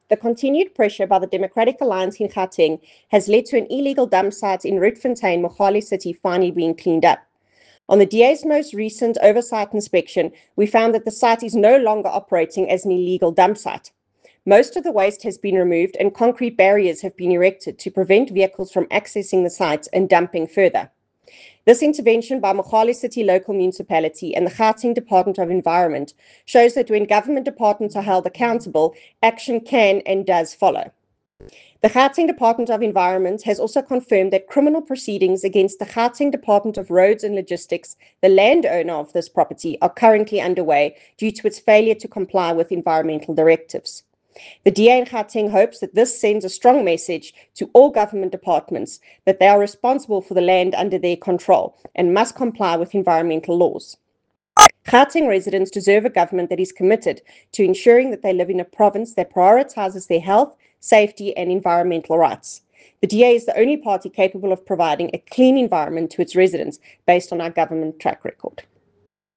The continued pressure by the Democratic Alliance in Gauteng has led to an illegal dump site in Rietfontein, Mogale City, finally being cleaned up. On the DA's most recent oversight inspection, we found that the site is no longer operating as an illegal dump site. Most of the waste has been removed and concrete barriers have been erected to prevent vehicles from accessing the site and dumping further. This intervention by Mogale City Local Municipality and the Gauteng Department of Environment shows that when government departments are held accountable, action can and does follow. The Gauteng Department of Environment has also confirmed that criminal proceedings against the Gauteng Department of Roads and Logistics, the landowner of this property, are currently underway due to its failure to comply with environmental directives. The DA in Gauteng hopes that this sends a strong message to all government departments that they are responsible for the land under their control and must comply with environmental laws. Gauteng residents deserve a government that is committed to ensuring that they live in a province that prioritizes their health, safety, and environmental rights. The DA is the only party capable of providing a clean environment to its residents based on our government track record.